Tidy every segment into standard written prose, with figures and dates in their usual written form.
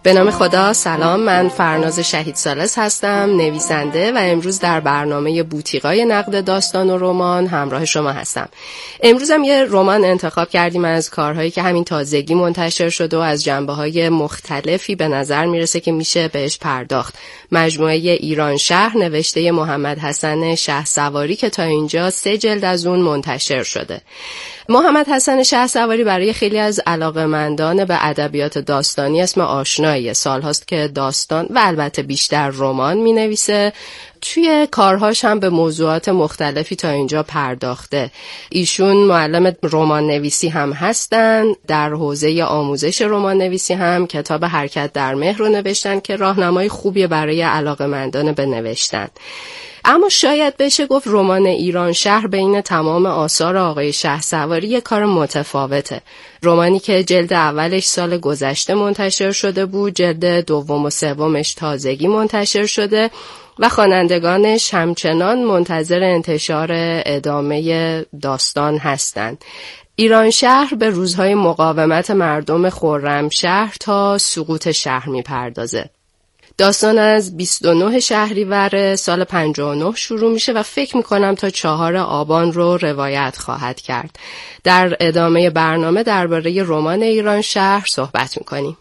به نام خدا. سلام، من فرناز شهید ثالث هستم، نویسنده و امروز در برنامه بوتیقای نقد داستان و رمان همراه شما هستم. امروز هم یه رمان انتخاب کردیم از کارهایی که همین تازگی منتشر شده و از جنبه‌های مختلفی به نظر میرسه که میشه بهش پرداخت. مجموعه ایران شهر نوشته محمد حسن شهسواری که تا اینجا 3 جلد از اون منتشر شده. محمد حسن شهسواری برای خیلی از علاقه‌مندان به ادبیات داستانی اسم آشنایی، سال‌هاست که داستان و البته بیشتر رمان می‌نویسه. توی کارهاش هم به موضوعات مختلفی تا اینجا پرداخته. ایشون معلم رمان نویسی هم هستن. در حوزه آموزش رمان نویسی هم کتاب حرکت در مهر رو نوشتن که راهنمای خوبیه برای علاقه‌مندان به نوشتن. اما شاید بشه گفت رمان ایران شهر بین تمام آثار آقای شهسواری یه کار متفاوته. رمانی که جلد اولش سال گذشته منتشر شده بود، جلد دوم و سومش تازگی منتشر شده و خوانندگانش همچنان منتظر انتشار ادامه داستان هستند. ایران شهر به روزهای مقاومت مردم خرمشهر تا سقوط شهر میپردازه. داستان از 29 شهریور سال 59 شروع میشه و فکر میکنم تا 4 آبان رو روایت خواهد کرد. در ادامه برنامه درباره رمان ایران شهر صحبت میکنیم.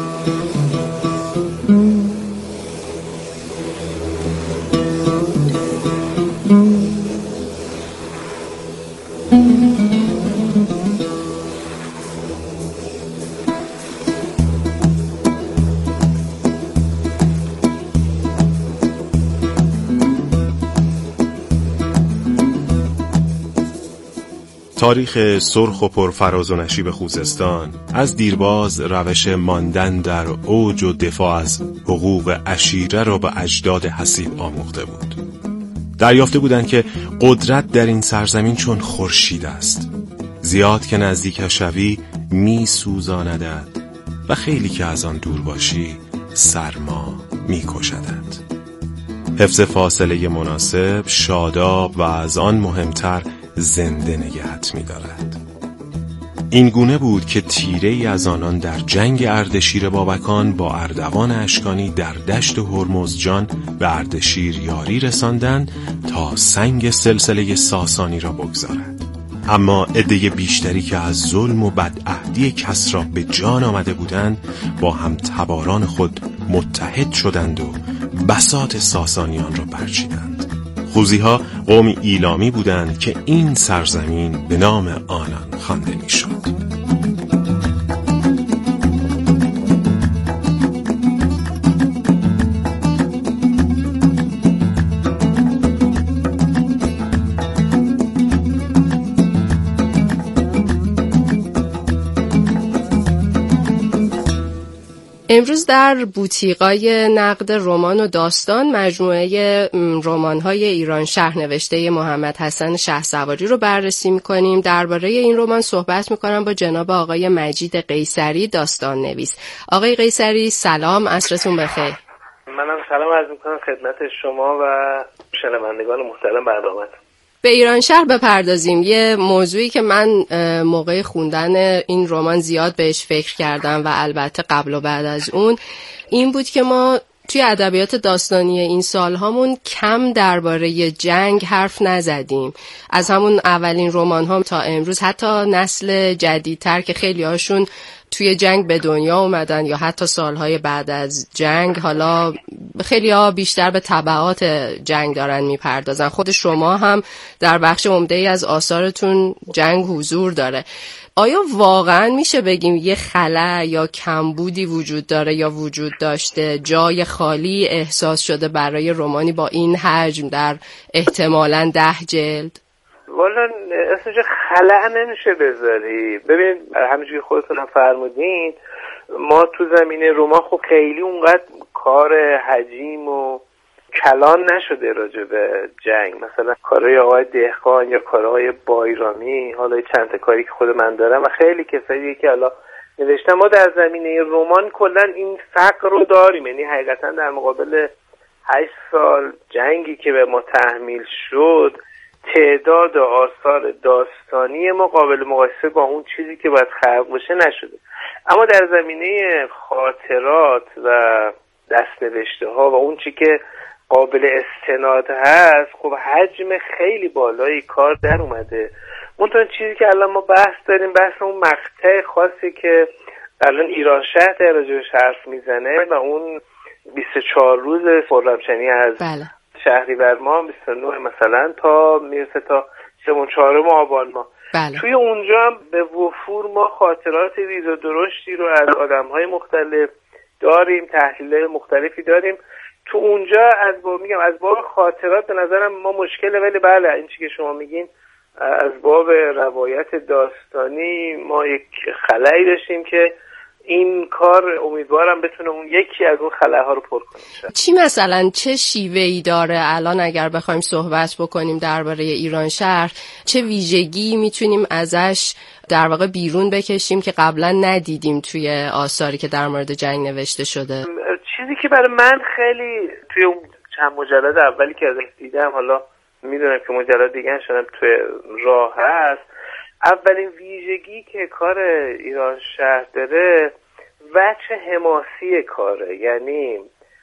تاریخ سرخ و پرفراز و نشیب خوزستان از دیرباز روش ماندن در اوج و دفاع از حقوق عشیره را به اجداد حسیب آموخته بود. دریافته بودند که قدرت در این سرزمین چون خورشید است، زیاد که نزدیک شوی می سوزاندد و خیلی که از آن دور باشی سرما می کشدد. حفظ فاصله مناسب، شاداب و از آن مهمتر زنده نگهت می دارد. این گونه بود که تیره ای از آنان در جنگ اردشیر بابکان با اردوان اشکانی در دشت هرمزجان به اردشیر یاری رساندند تا سنگ سلسله ساسانی را بگذارد. اما عده بیشتری که از ظلم و بدعهدی کسری به جان آمده بودند با هم تباران خود متحد شدند و بساط ساسانیان را برچیدند. خوزی‌ها قومی ایلامی بودند که این سرزمین به نام آنان خوانده می‌شد. امروز در بوتیقای نقد رمان و داستان مجموعه رمان‌های ایران شهر نوشته محمد حسن شهسواری رو بررسی می‌کنیم. درباره این رمان صحبت می‌کنم با جناب آقای مجید قیصری، داستان نویس. آقای قیصری سلام، عصرتون بخیر. منم سلام عرض می‌کنم خدمت شما و شنوندگان محترم برنامه. به ایران شهر بپردازیم. یه موضوعی که من موقع خوندن این رمان زیاد بهش فکر کردم و البته قبل و بعد از اون این بود که ما توی ادبیات داستانی این سالهامون کم درباره جنگ حرف نزدیم. از همون اولین رمان ها تا امروز حتی نسل جدیدتر که خیلی هاشون توی جنگ به دنیا اومدن یا حتی سالهای بعد از جنگ، حالا خیلی ها بیشتر به تبعات جنگ دارن میپردازن. خود شما هم در بخش عمده‌ای از آثارتون جنگ حضور داره. آیا واقعا میشه بگیم یه خلأ یا کمبودی وجود داره یا وجود داشته، جای خالی احساس شده برای رمانی با این حجم در احتمالاً 10 جلد؟ والا اسمش خلأ نمیشه بذاری. ببین همونجوری خودتون هم فرمودین، ما تو زمینه رمان خب خیلی اونقدر کار حجیم و کلان نشده راجع به جنگ. مثلا کارهای آقای دهقان یا کارهای بایرامی، حالا چند تا کاری که خود من دارم و خیلی کسایی که حالا نوشتم، ما در زمینه رمان کلا این فقر رو داریم. یعنی حقیقتا در مقابل 8 سال جنگی که به ما تحمیل شد، تعداد آثار داستانی ما قابل مقایسه با اون چیزی که باید خلق بشه نشده. اما در زمینه خاطرات و دست‌نوشته ها و اون چی که قابل استناد هست، خب حجم خیلی بالایی کار در اومده. منتها چیزی که الان ما بحث داریم، بحث اون مقطع خاصی که الان ایرانشهر در راجعش حرف میزنه و اون 24 روز خرمشنی از شهریور ماه 29 مثلا تا میرسه تا 4 آبان ماه. توی اونجا هم به وفور ما خاطرات ریز و درشتی رو از آدم‌های مختلف داریم، تحلیل مختلفی داریم. تو اونجا از باب خاطرات به نظرم ما مشکله، ولی بله این چیزی که شما میگین از باب روایت داستانی ما یک خلایی داشتیم که این کار امیدوارم بتونه اون یکی از اون خلاها رو پر کنه. چی مثلا چه شیوه‌ای داره الان اگر بخوایم صحبت بکنیم درباره ایرانشهر، چه ویژگی میتونیم ازش در واقع بیرون بکشیم که قبلا ندیدیم توی آثاری که در مورد جنگ نوشته شده؟ چیزی که برای من خیلی توی اون چند مجلد اولی که ازش دیدم، حالا میدونم که مجلد دیگه شدم توی راه هست، اولین ویژگی که کار ایرانشهر داره وجه حماسی کاره. یعنی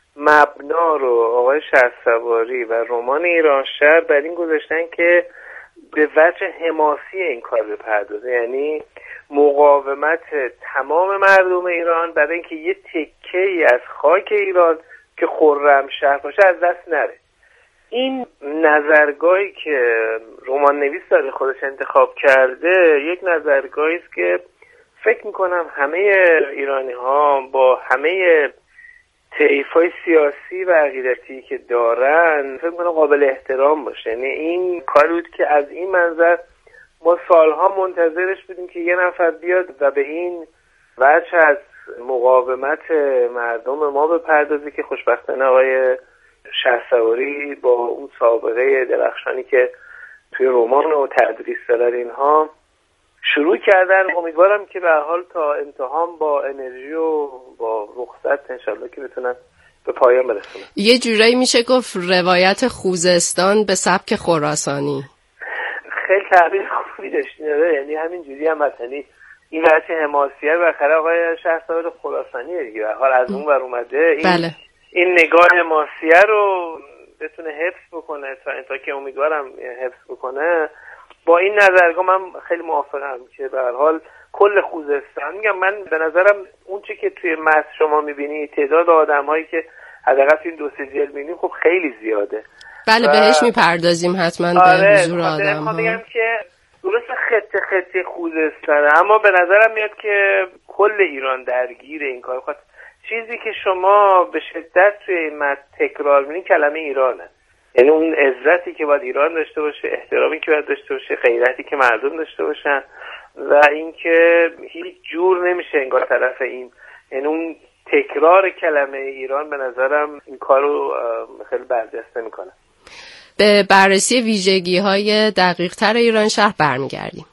مبنا رو آقای شهسواری و رمان ایرانشهر بر این گذاشتن که به وجه حماسی این کار بپردازه، یعنی مقاومت تمام مردم ایران برای اینکه یه تکه‌ای از خاک ایران که خرمشهر باشه از دست نره. این نظرگاهی که رمان نویس داره خودش انتخاب کرده یک نظرگاهی است که فکر میکنم همه ایرانی ها با همه طیف‌های سیاسی و عقیدتی که دارن فکر میکنم قابل احترام باشه. یعنی این کاری بود که از این منظر ما سالها منتظرش بودیم که یه نفر بیاد و به این وجه از مقاومت مردم ما بپردازه که خوشبختانه آقای شهسواری با اون سابقه درخشانی که توی رمان و تدریس دارن اینها شروع کردن. امیدوارم که به هر حال تا امتحان با انرژی و با رخصت انشالله که بتونن به پایان برسونن. یه جورایی میشه گفت روایت خوزستان به سبک خراسانی. خیلی تعبیر خوبی داشتین، یعنی همین جوری هم مثلا این وجه حماسیه بالاخره آقای شهسوار خراسانیه دیگه، به هر حال از اون ور اومده این نگاه حماسیه رو بتونه حفظ بکنه تا که امیدوارم حفظ بکنه. با این نظرگاه من خیلی موافقم که به هر حال کل خوزستان، میگم من به نظرم اون چی که توی متن شما میبینی تعداد آدم‌هایی که حداقل این 2-3 جلد میبینیم خب خیلی زیاده. بله بهش میپردازیم حتما به حضور آدم‌ها. میگم که درست خطه خوزستانه، اما به نظرم میاد که کل ایران درگیر این کار. چیزی که شما به شدت توی این متن تکرار می‌بینید کلمه ایرانه، یعنی اون عزتی که باید ایران داشته باشه، احترامی که باید داشته باشه، غیرتی که مردم داشته باشن و اینکه هیچ جور نمیشه انگار طرف این، یعنی اون تکرار کلمه ایران به نظرم این کارو خیلی برجسته میکنه. به بررسی ویژگی‌های دقیق‌تر ایرانشهر برمیگردیم.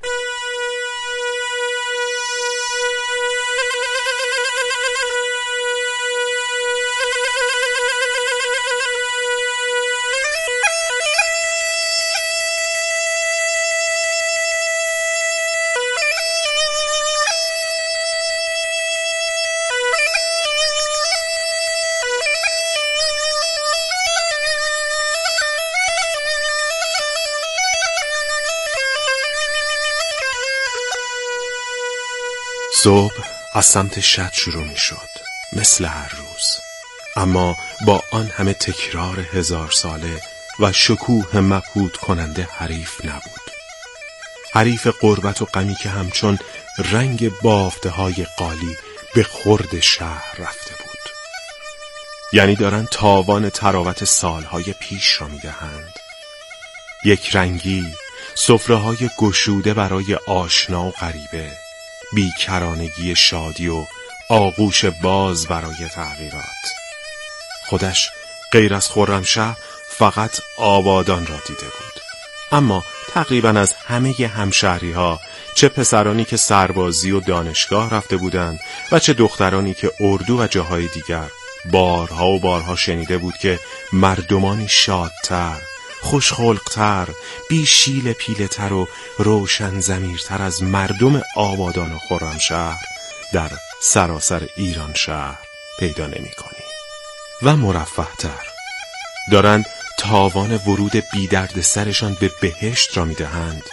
صبح از سمت شط شروع می شد مثل هر روز، اما با آن همه تکرار 1000 ساله و شکوه مبهوت کننده حریف نبود. حریف غربت و غمی که همچون رنگ بافته های قالی به خورد شهر رفته بود. یعنی دارن تاوان تراوت سالهای پیش را می دهند. یک رنگی، سفره های گشوده برای آشنا و غریبه، بیکرانگی شادی و آغوش باز برای تغییرات. خودش غیر از خرمشهر فقط آبادان را دیده بود، اما تقریبا از همه همشهری ها، چه پسرانی که سربازی و دانشگاه رفته بودند و چه دخترانی که اردو و جاهای دیگر، بارها و بارها شنیده بود که مردمانی شادتر، خوشخلقتر، بی شیل پیلتر و روشن ضمیرتر از مردم آبادان و خرمشهر در سراسر ایران شهر پیدا نمی کنی. و مرفه‌تر، دارند تاوان ورود بی درد سرشان به بهشت را می دهند.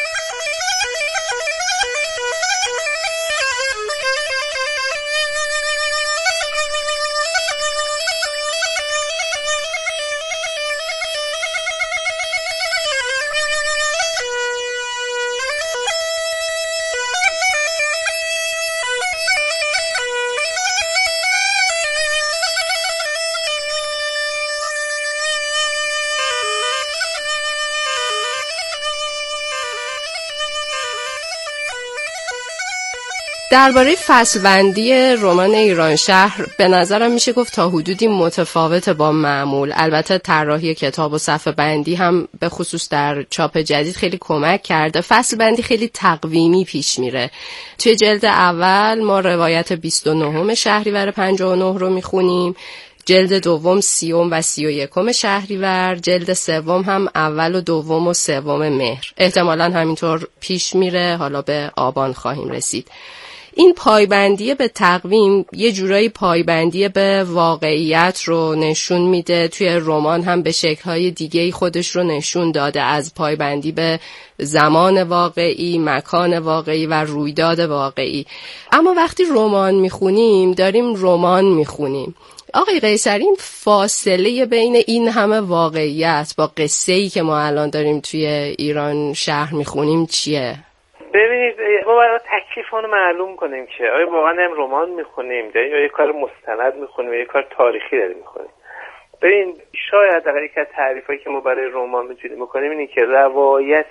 درباره فصل‌بندی رمان ایران شهر به نظرم میشه گفت تا حدودی متفاوت با معمول. البته طراحی کتاب و صفحه بندی هم به خصوص در چاپ جدید خیلی کمک کرده. فصل‌بندی خیلی تقویمی پیش میره. توی جلد اول ما روایت 29 شهریور 59 رو میخونیم، جلد دوم 30 و 31 شهریور، جلد سوم هم اول و دوم و سوم مهر. احتمالاً همینطور پیش میره، حالا به آبان خواهیم رسید. این پایبندی به تقویم یه جورایی پایبندی به واقعیت رو نشون میده. توی رمان هم به شکل‌های دیگه‌ای خودش رو نشون داده، از پایبندی به زمان واقعی، مکان واقعی و رویداد واقعی. اما وقتی رمان میخونیم داریم رمان میخونیم. آقای قیصری، این فاصله بین این همه واقعیت با قصه‌ای که ما الان داریم توی ایران شهر میخونیم چیه؟ ببینید ما باید تکلیفانو معلوم کنیم که آیا واقعا هم رمان میخونیم یا یه کار مستند میخونیم یا یه کار تاریخی داریم میخونیم. ببین شاید در یک از تعریفایی که ما برای رمان میتونیم بکنیم اینه که روایت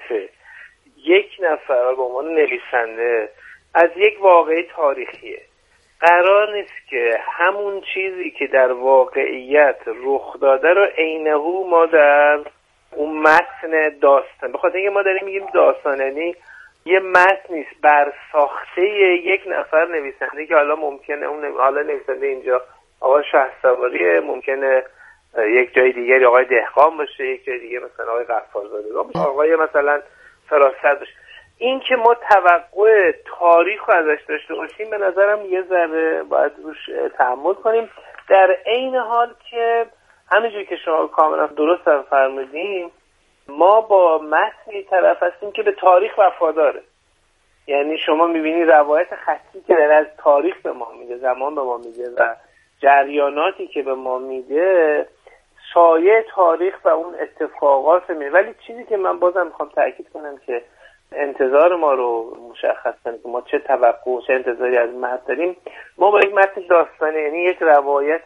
یک نفر به عنوان نویسنده از یک واقعه تاریخیه. قرار نیست که همون چیزی که در واقعیت رخ داده رو عینه‌هو ما در اون متن داستان، بخاطر اینکه ما داریم میگیم داستان یعنی یه متن نیست بر ساخته یک نفر نویسنده که حالا ممکنه اون حالا نویسنده اینجا آقای شهسواری، ممکنه یک جای دیگری آقای دهقان باشه، یک جای دیگه مثلا آقای غفارزاده باشه، آقای مثلا فراست باشه. این که ما توقع تاریخ رو ازش داشته باشیم به نظرم یه ذره باید روش تأمل کنیم، در عین حال که همینجوری که شما کاملا درست هم فرمودین ما با متنی طرف هستیم که به تاریخ وفاداره. یعنی شما میبینی روایت خطی که در از تاریخ به ما میده، زمان به ما میده و جریاناتی که به ما میده سایه تاریخ و اون اتفاقات میده. ولی چیزی که من بازم میخوام تأکید کنم که انتظار ما رو مشخص کنیم که ما چه توقع و چه انتظاری از متن داریم. ما با یک متن داستانی یعنی یک روایت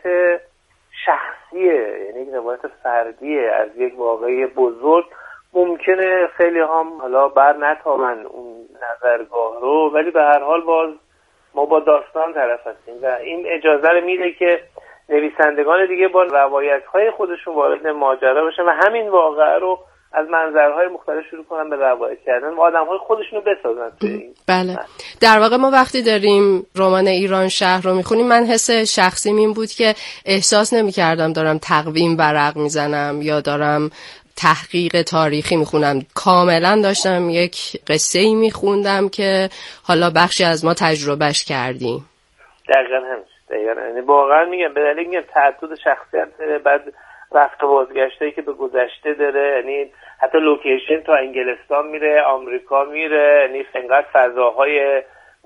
شخصیه، یعنی یک روایت فردیه از یک واقعه بزرگ، ممکنه خیلی هم حالا بر نتابن اون نظرگاه رو، ولی به هر حال باز ما با داستان طرف هستیم و این اجازه رو میده که نویسندگان دیگه با روایت‌های خودشون وارد ماجرا بشن و همین واقعه رو از منظرهای مختلف شروع کنن به روایت کردن و آدم‌های خودشونو بسازن. بله، در واقع ما وقتی داریم رمان ایران شهر رو میخونیم، من حس شخصیم این بود که احساس نمی‌کردم دارم تقویم ورق میزنم یا دارم تحقیق تاریخی میخونم. کاملا داشتم یک قصه‌ای میخوندم که حالا بخشی از ما تجربهش کردیم. دقیقاً همین. یعنی واقعا میگم به دلیل میگم تعدد شخصیت داره، بعد رفت و بازگشتایی که به گذشته داره، یعنی حتی لوکیشن تا انگلستان میره، آمریکا میره، یعنی انقدر فضاهای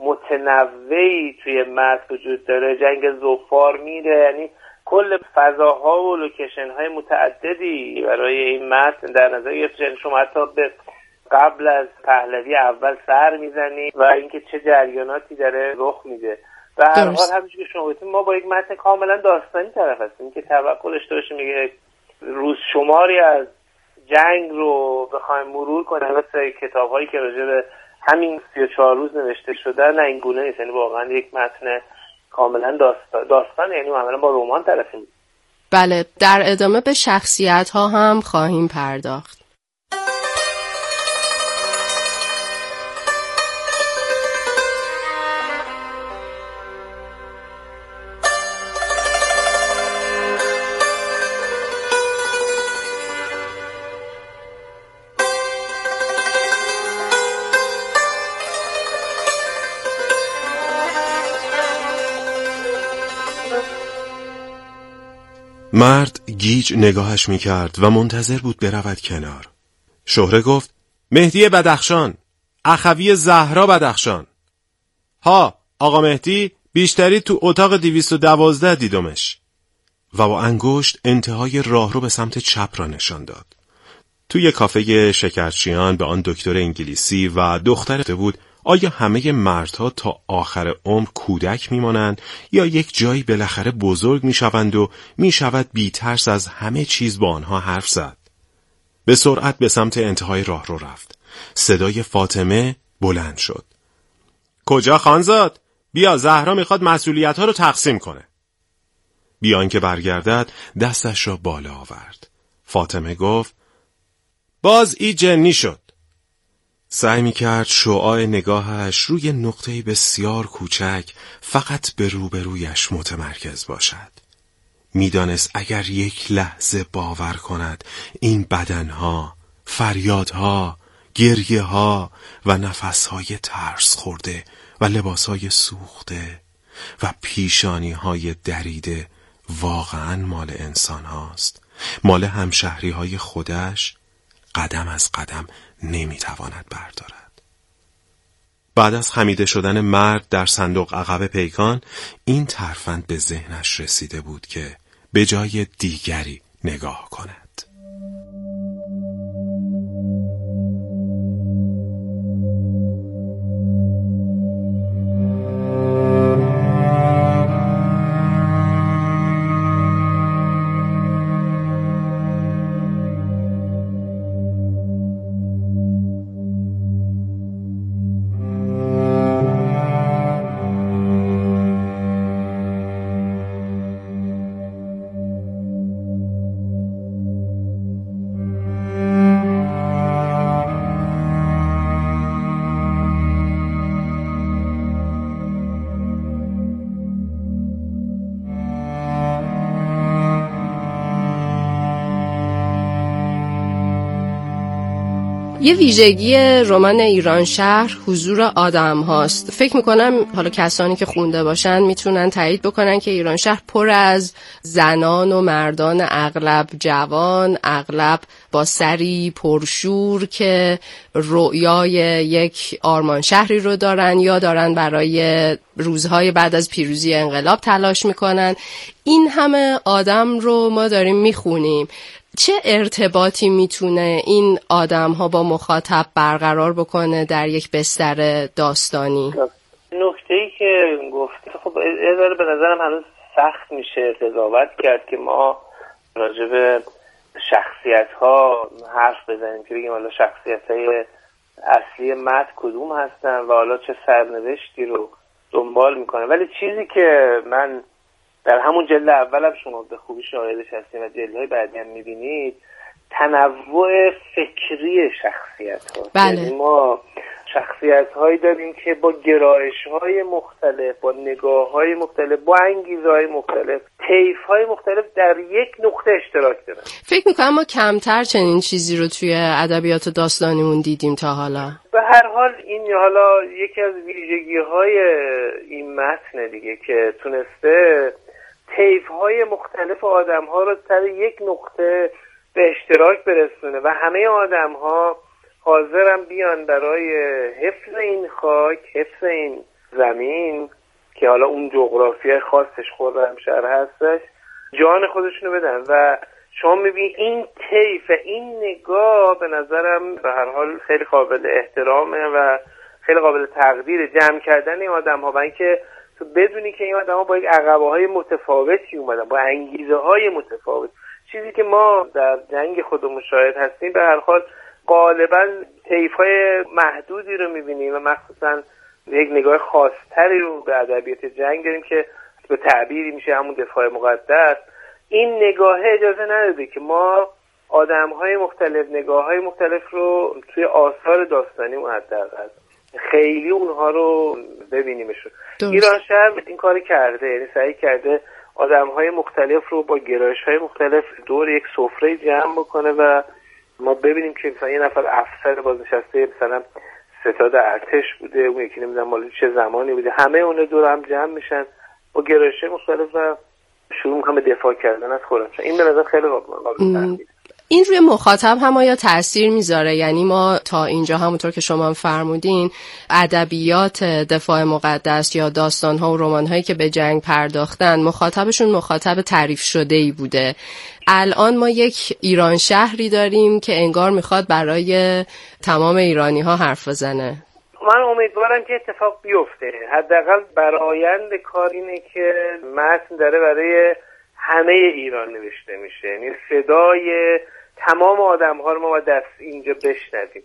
متنوعی توی متن وجود داره، جنگ زوفار میره، یعنی کل فضاها و لوکیشن های متعددی برای این متن در نظر گرفته. شما حتی به قبل از پهلوی اول سر میزنی و اینکه چه جریاناتی داره رخ میده. و هر حال همونجوری که شما گفتید ما با یک متن کاملا داستانی طرف هستیم که توقع داشته باشیم میگه روز شماری از جنگ رو بخوایم مرور کنیم مثل کتاب‌هایی که راجع به همین 34 روز نوشته شده، نه این گونه نیست. یعنی واقعا یک متن کاملا داستان یعنی معمولا با رمان طرفیم. بله، در ادامه به شخصیت‌ها هم خواهیم پرداخت. مرد گیج نگاهش میکرد و منتظر بود برود کنار. شهره گفت: مهدی بدخشان، اخوی زهرا بدخشان. ها آقا مهدی، بیشتری تو اتاق 212 دیدمش. و با انگشت انتهای راه رو به سمت چپ را نشان داد. توی کافه شکرچیان به آن دکتر انگلیسی و دختر بود آیا همه مردها تا آخر عمر کودک میمانند یا یک جایی بالاخره بزرگ میشوند و میشود بی ترس از همه چیز با آنها حرف زد. به سرعت به سمت انتهای راه رو رفت. صدای فاطمه بلند شد: کجا خانزاد؟ بیا، زهرا میخواد مسئولیت‌ها رو تقسیم کنه. بیان که برگردد دستش را بالا آورد. فاطمه گفت: باز ای جنی شد. سعی میکرد شعاع نگاهش روی نقطه‌ای بسیار کوچک فقط به روبرویش متمرکز باشد. میدانست اگر یک لحظه باور کند این بدنها، فریادها، گریه‌ها و نفسهای ترس خورده و لباسهای سوخته و پیشانیهای دریده واقعاً مال انسان هاست، مال همشهریهای خودش، قدم از قدم نمیتواند بردارد. بعد از خمیده شدن مرد در صندوق عقب پیکان، این ترفند به ذهنش رسیده بود که به جای دیگری نگاه کند. یه ویژگی رمان ایرانشهر حضور آدم هاست. فکر میکنم حالا کسانی که خونده باشن میتونن تایید بکنن که ایرانشهر پر از زنان و مردان اغلب جوان، اغلب با سری پرشور که رؤیای یک آرمان شهری رو دارن یا دارن برای روزهای بعد از پیروزی انقلاب تلاش میکنن. این همه آدم رو ما داریم میخونیم. چه ارتباطی میتونه این آدم‌ها با مخاطب برقرار بکنه در یک بستر داستانی؟ نکته‌ای که گفت خب اداره به نظرم هنوز سخت میشه قضاوت کرد که ما راجع به شخصیت‌ها حرف بزنیم که بگیم حالا شخصیت‌های اصلی متن کدوم هستن و حالا چه سرنوشتی رو دنبال میکنه. ولی چیزی که من در همون جلد اولم شما به خوبی شاهدش هستیم و جلدهای بعدی هم میبینید، تنوع فکری شخصیت ها. بله. یعنی ما شخصیت هایی داریم که با گرایش های مختلف، با نگاه های مختلف، با انگیزه های مختلف، طیف های مختلف در یک نقطه اشتراک دارن. فکر میکنم ما کمتر چنین چیزی رو توی ادبیات داستانیمون دیدیم تا حالا. به هر حال این حالا یکی از ویژگی های این متن دیگه که تونسته طیف‌های مختلف آدم‌ها رو سر یک نقطه به اشتراک برسونه و همه آدم‌ها حاضرن بیان برای حفظ این خاک، حفظ این زمین که حالا اون جغرافیای خاصش خرمشهر هستش، جان خودشونو بدن. و شما میبینید این طیف، این نگاه به نظرم به هر حال خیلی قابل احترامه و خیلی قابل تقدیر، جمع کردن این آدم‌ها و اینکه تو بدونی که این آدم‌ها با یک عقبه‌های متفاوتی اومدن، با انگیزه‌های متفاوت، چیزی که ما در جنگ خودمون شاهد هستیم. به هر حال غالباً طیف‌های محدودی رو می‌بینیم و مخصوصاً یک نگاه خاص‌تری رو به ادبیات جنگ داریم که به تعبیری میشه همون دفاع مقدس. این نگاه اجازه نداده که ما آدم‌های مختلف، نگاه‌های مختلف رو توی آثار داستانی حداقل خیلی اونها رو ببینیمشون. ایرانشهر این کار کرده، یعنی سعی کرده آدم‌های مختلف رو با گرایش‌های مختلف دور یک سفره جمع بکنه و ما ببینیم که مثلا یه نفر افسر بازنشسته مثلا ستاد ارتش بوده، اون یکی نمیدونم مال چه زمانی بوده، همه اون دور هم جمع میشن با گرایش‌های مختلف و شروع میکنن به دفاع کردن از خرمشاه. این به نظر خیلی قابل تحلیله. این روی مخاطب هم آیا تأثیر میذاره؟ یعنی ما تا اینجا همونطور که شما هم فرمودین ادبیات دفاع مقدس یا داستان‌ها و رمان‌هایی که به جنگ پرداختن مخاطبشون مخاطب تعریف شده‌ای بوده. الان ما یک ایران شهری داریم که انگار میخواد برای تمام ایرانی‌ها حرف بزنه. من امیدوارم که اتفاق بیفته. حداقل برآیند کار اینه که متن داره برای همه ایران نوشته میشه، یعنی صدای تمام آدم‌ها رو ما باید در اینجا بشنویم،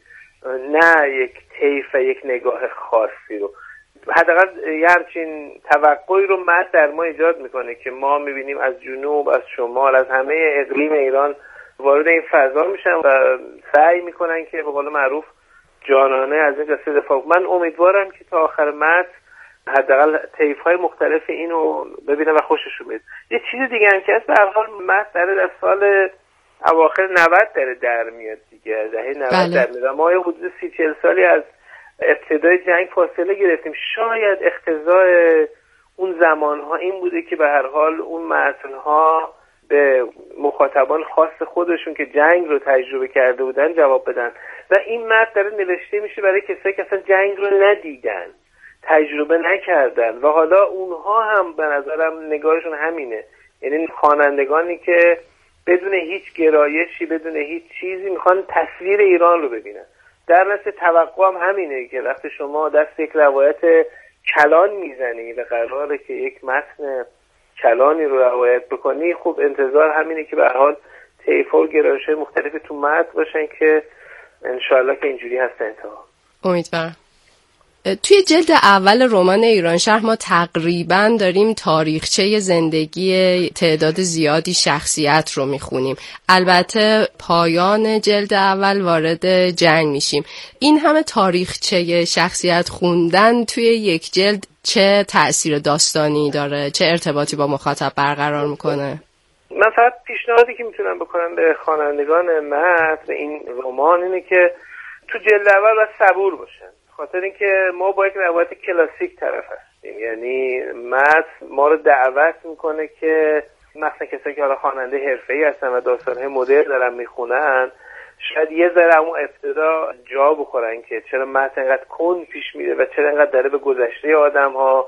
نه یک طیف و یک نگاه خاصی رو. حداقل یه همچین توقعی رو متن در ما ایجاد میکنه که ما میبینیم از جنوب، از شمال، از همه اقلیم ایران وارد این فضا میشن و سعی میکنن که به قول معروف جانانه از این قصه دفاع. من امیدوارم که تا آخر متن حداقل طیف‌های مختلف اینو ببینه و خوششون بیاد. یه چیز دیگه هم که هست، به هر حال متن در سال اواخر 90 داره در میاد دیگه، دهه 90 در میاد. ما حدود 30-40 سالی از ابتدای جنگ فاصله گرفتیم. شاید اقتضای اون زمانها این بوده که به هر حال اون متن‌ها به مخاطبان خاص خودشون که جنگ رو تجربه کرده بودن جواب بدن و این متن داره نوشته میشه برای کسایی که اصلا جنگ رو ندیدن، تجربه نکردن و حالا اونها هم به نظرم نگاهشون همینه، یعنی خوانندگانی که بدون هیچ گرایشی، بدون هیچ چیزی میخوان تصویر ایران رو ببینن. در نتیجه توقع هم همینه که وقتی شما دست یک روایت کلان میزنی و قراره که یک متن کلانی رو روایت بکنی، خب انتظار همینه که به هر حال طیف‌ها و گرایش‌های مختلفی تو متن باشن که انشالله که اینجوری هست انتها. امیدوارم. توی جلد اول رمان ایران شهر ما تقریباً داریم تاریخچه زندگی تعداد زیادی شخصیت رو میخونیم. البته پایان جلد اول وارد جنگ میشیم. این همه تاریخچه شخصیت خوندن توی یک جلد چه تأثیر داستانی داره؟ چه ارتباطی با مخاطب برقرار میکنه؟ من فقط پیشنهادی که میتونم بکنم به خوانندگان متن این رمان اینه که تو جلد اول باید صبور باشن، خاطر اینکه ما با یک روایت کلاسیک طرف هستیم. یعنی متن ما رو دعوت میکنه که مثلا کسایی که حالا خواننده حرفه‌ای هستن و داستان‌های مدرن دارن میخونن شاید یه ذره اون ابتدا جا بخورن که چرا متن اینقدر کند پیش میره و چرا اینقدر داره به گذشته آدم‌ها،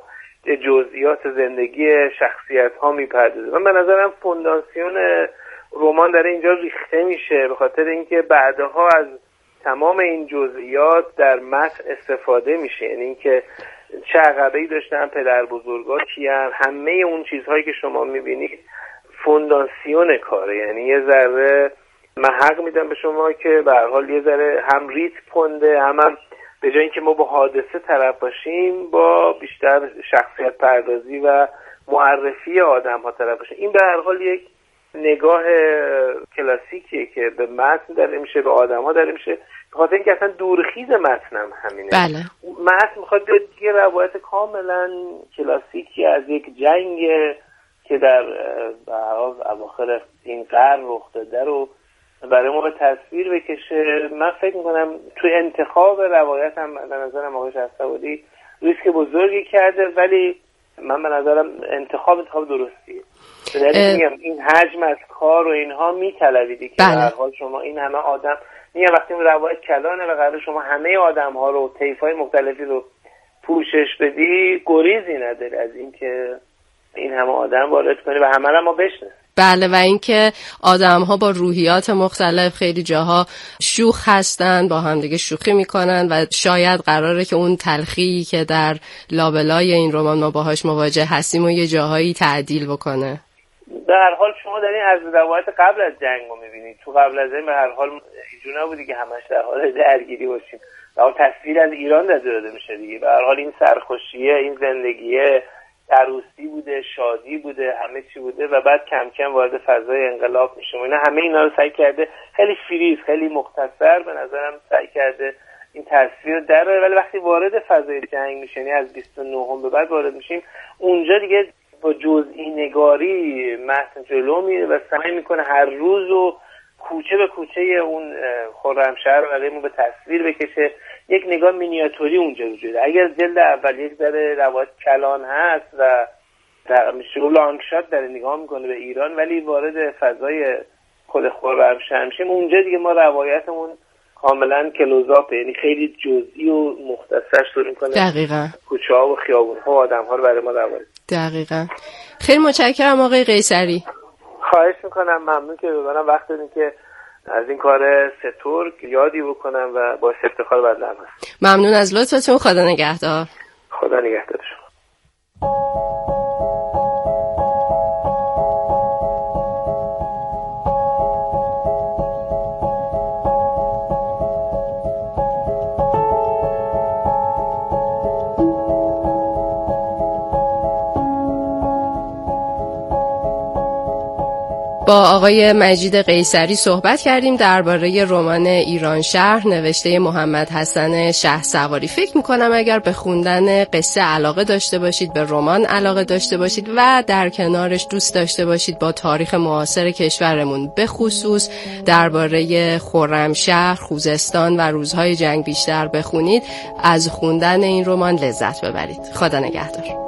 جزئیات زندگی شخصیت‌ها میپردازه. من به نظرم فونداسیون رمان داره اینجا ریخته میشه، به خاطر اینکه بعدها از تمام این جزئیات در متن استفاده میشه. یعنی اینکه چه عقبه‌ای داشتن پدر بزرگا کیان، همه اون چیزهایی که شما میبینید فونداسیون کاره. یعنی یه ذره من حق میدم به شما که به هر حال یه ذره هم ریتم کنده، هم به جای اینکه ما با حادثه طرف باشیم با بیشتر شخصیت پردازی و معرفی آدم ها طرف باشیم. این به هر حال یک نگاه کلاسیکیه که به متن داره میشه، به آدم ها داره میشه، به خاطر اینکه اصلا دورخیز متن هم همینه. بله. متن میخواد یه روایت کاملا کلاسیکی از یک جنگ که در اواخر این قرن رخ داده رو برای ما به تصویر بکشه. من فکر میکنم توی انتخاب روایت هم به نظرم آقای شهستواری ریسک بزرگی کرده، ولی من به نظرم انتخاب درستیه. میگم این حجم از کار و اینها میطلبیدی که بله. به هر حال شما این همه آدم میگم وقتی این روایت کلانه و قرار شما همه آدم ها رو طیف‌های مختلفی رو پوشش بدی، گریزی نداره از اینکه این همه آدم وارد کنی و همه رو ما بشناسیم. بله، و اینکه آدم‌ها با روحیات مختلف خیلی جاها شوخ هستن، با هم دیگه شوخی میکنن و شاید قراره که اون تلخی که در لابلای این رمان ما باهاش مواجه هستیم و یه جاهایی تعدیل بکنه. به هر حال شما دارین از روایت قبل از جنگ رو میبینید. تو قبل از این به هر حال اینجوری نبودی که همش در حال درگیری باشیم. و تصویر از ایران داده میشه دیگه. به هر حال این سرخوشیه، این زندگیه، عروسی بوده، شادی بوده، همه چی بوده و بعد کم کم وارد فضای انقلاب میشه. اینا همه اینا رو سعی کرده خیلی فریز، خیلی مختصر به نظرم سعی کرده این تصویر داره. ولی وقتی وارد فضای جنگ میشه، یعنی از 29 به بعد وارد میشیم، اونجا دیگه با جزئی نگاری متن جلو میره و سعی میکنه هر روز و کوچه به کوچه اون خرمشهر رو برای ما به تصویر بکشه. یک نگاه مینیاتوری اونجا وجود داره. اگر جلد اول یک ذره روایت کلان هست و لانگشات داره نگاه میکنه به ایران، ولی وارد فضای خود خرمشهر میشیم، اونجا دیگه ما روایتمون کاملا کلوزآپه، یعنی خیلی جزئی و مختصر شروع میکنه. دقیقاً. کوچه‌ها و خیابون‌ها و آدم‌ها رو برای ما روایت. دقیقاً. خیلی متشکرم آقای قیصری. خواهش میکنم، ممنون که ببرم وقت دادین که از این کار سترگ یادی بکنم و باعث افتخار برام هست. ممنون از لطفتون. خدا نگهدار. خدا نگهدار شما. با آقای مجید قیصری صحبت کردیم درباره رمان ایران شهر نوشته محمد حسن شهسواری. فکر میکنم اگر به خوندن قصه علاقه داشته باشید، به رمان علاقه داشته باشید و در کنارش دوست داشته باشید با تاریخ معاصر کشورمون، به خصوص درباره خرمشهر، خوزستان و روزهای جنگ بیشتر بخونید، از خوندن این رمان لذت ببرید. خدا نگهدار.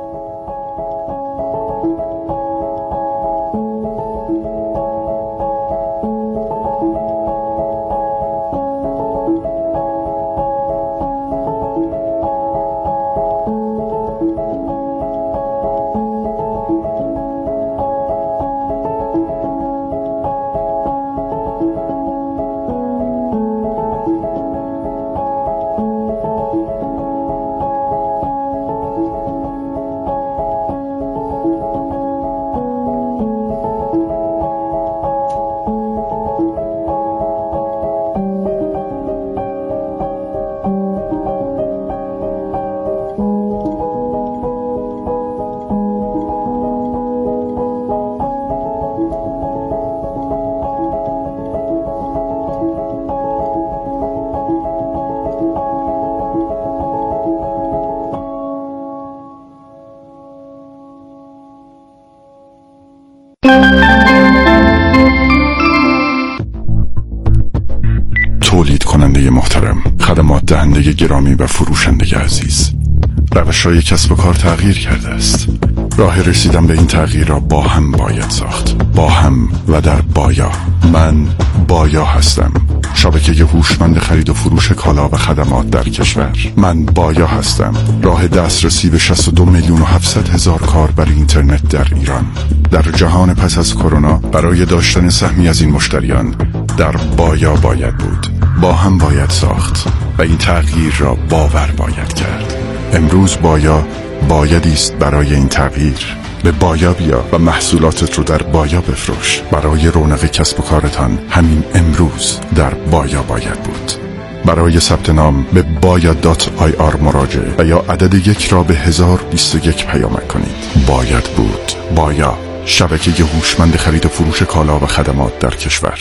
تولید کننده محترم، خدمات دهنده گرامی و فروشنده عزیز، روش‌های کسب و کار تغییر کرده است. راه رسیدن به این تغییر را با هم باید ساخت، با هم و در بایا. من بایا هستم، شبکه هوشمند خرید و فروش کالا و خدمات در کشور. من بایا هستم، راه دسترسی به 62,700,000 کاربر اینترنت در ایران. در جهان پس از کرونا برای داشتن سهمی از این مشتریان در بایا باید بود، با هم باید ساخت و این تغییر را باور باید کرد. امروز بایا بایدی است برای این تغییر. به بایا بیا و محصولاتت رو در بایا بفروش. برای رونق کسب و کارتان همین امروز در بایا باید بود. برای ثبت نام به baya.ir مراجعه و یا عدد 1 را به 1021 پیامک کنید. باید بود. بایا، شبکه هوشمند خرید و فروش کالا و خدمات در کشور.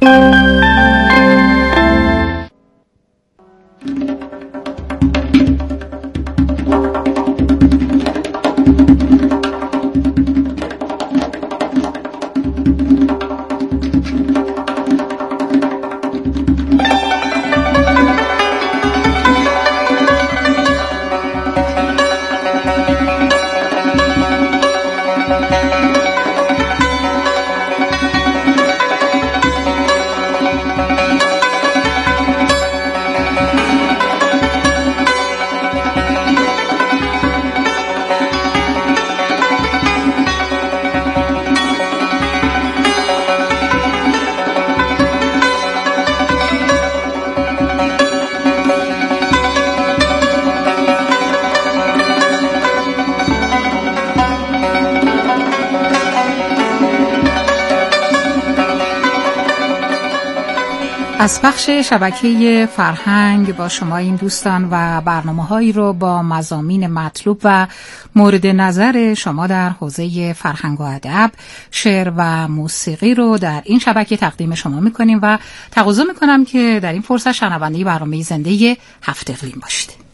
از بخش شبکه فرهنگ با شما این دوستان و برنامه‌هایی رو با مضامین مطلوب و مورد نظر شما در حوزه فرهنگ و ادب، شعر و موسیقی رو در این شبکه تقدیم شما می‌کنیم و تقاضا می‌کنم که در این فرصت شنونده برنامه زنده هفت اقلیم باشید.